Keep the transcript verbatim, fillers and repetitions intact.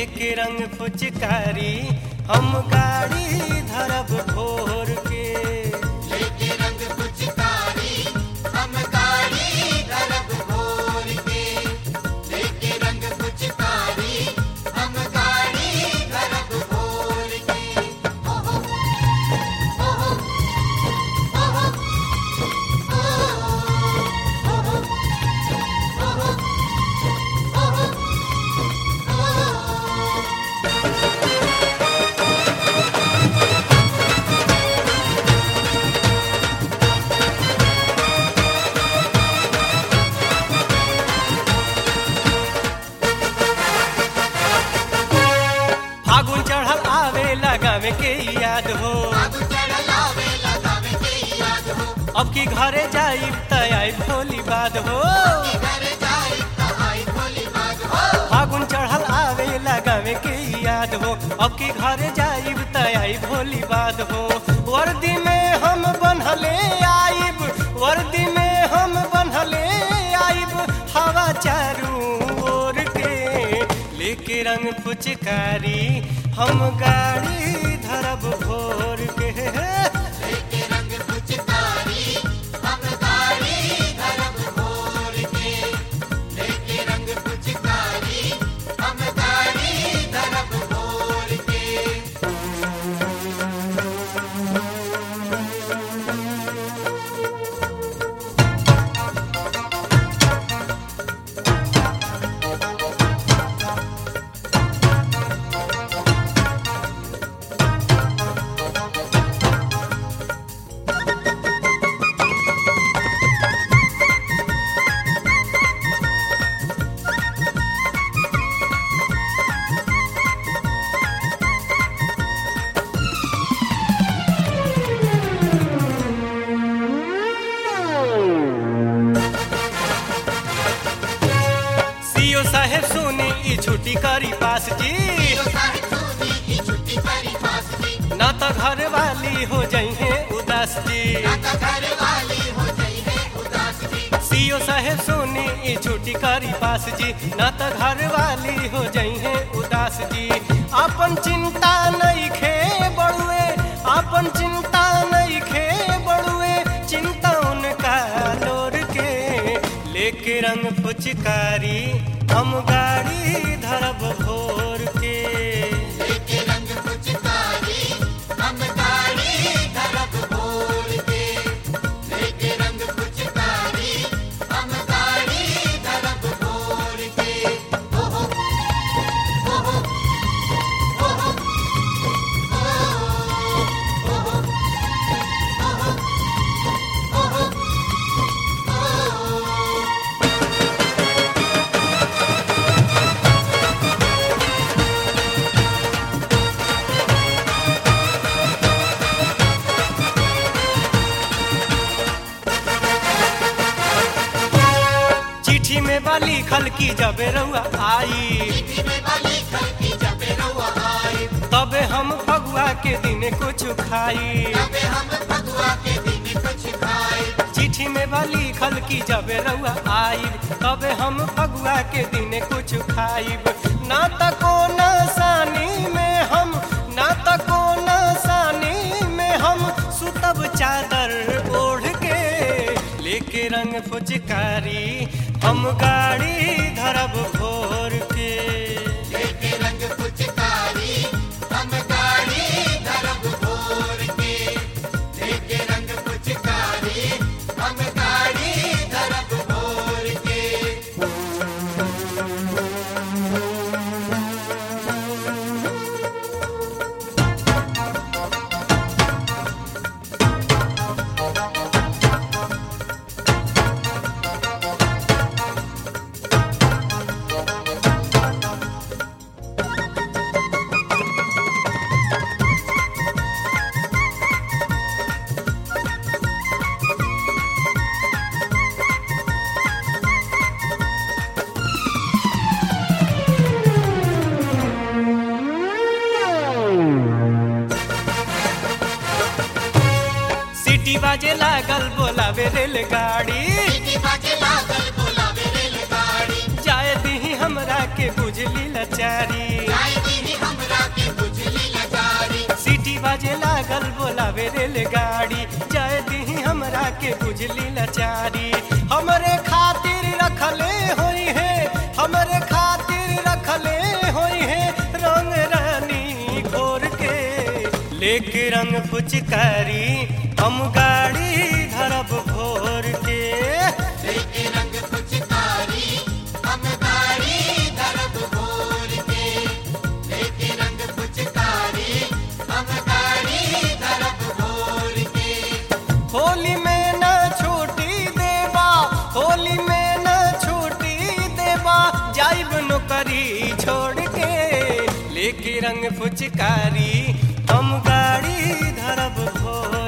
लेके रंग फुचकारी हम गाड़ी धरब भोर के। लेके रंग फुचकारी हम गाड़ी धरब भोर के। लेके रंग फुचकारी हम गाड़ी धरब भोर के। ओहो ओहो ओहो ओहो ओहो ओहो फागुन चढ़ल आवे लगावे के याद हो, आगू चढ़ल आवे लगावे के याद हो। अब की घरे जाइब त आइब होली बाद हो। घर जाए त आई भोली बात हो। फागुन चढ़ल आवे लगावे के याद हो, अब की घरे जाइब त आइब होली बाद हो। वर्दी में हम बन्हले आइब, वर्दी में हम बन्हले आइब, हवा चारू ओर के। लेके रंग फुचकारी हम गाड़ी धरब भोर के। लेके रंग फुचकारी हम गाड़ी धरब भोर के। लेके रंग फुचकारी हम गाड़ी धरब भोर के। सीओ साहेब सुनी ई छुट्टी करी पास जी, तो साहिब सोनी की छुट्टी करी पास जी। ना तो घर वाली हो जाइए उदास जी। ना तो घर वाली हो जाई है उदास जी। सीओ साहेब सुनी ई छुट्टी करी पास जी, ना तो घर वाली हो जाइए उदास जी। आपन चिंता नहीं खे बड़ुए, आपन चिंता नहीं खे बड़ुए, चिंता उनका लोर के। लेके रंग फुचकारी हम गाड़ी धरब भोर के। लेके रंग फुचकारी हम गाड़ी धरब भोर के। लेके रंग फुचकारी हम गाड़ी धरब भोर के। ओहो ओहो ओहो ओहो ओहो ओहो। चिट्ठी में वाली खल की जबे रउआ आई, चिट्ठी में वाली खल की जबे रउआ आई। तबे हम फगुआ के दिन कुछ खाई। तबे हम फगुआ के दिन कुछ खाए। चिट्ठी में वाली खल की जबे रउआ आई, तबे हम फगुआ के दिन कुछ खाइब। ना तको नसानी में हम, ना तको नसानी में हम सुतब चादर ओढ़ के। लेके रंग फुचकारी हम गाड़ी धरब भोर के। लेके रंग फुचकारी हम गाड़ी धरब भोर के। लेके रंग फुचकारी हम गाड़ी धरब भोर के। सीटी बाजे लागल बोलावे रेलगाड़ी, सीटी बाजे लागल बोलावे रेलगाड़ी। जाए दी हमरा के बुझली लाचारी। जाए बावे रेलगाड़ी जाए दी हमरा के बुझली लाचारी हमरे खातिर रखले होई है हमरे खातिर रखले होई है रंग रानी घोर के लेके रंग फुचकारी हम गाड़ी धरब भोर के लेके रंग फुचकारी हम गाड़ी धरब भोर के लेके रंग फुचकारी हम गाड़ी धरब भोर के होली में न छूटी देबा होली में न छूटी देबा जाइब नौकरी छोड़ के लेके रंग फुचकारी हम गाड़ी धरब भोर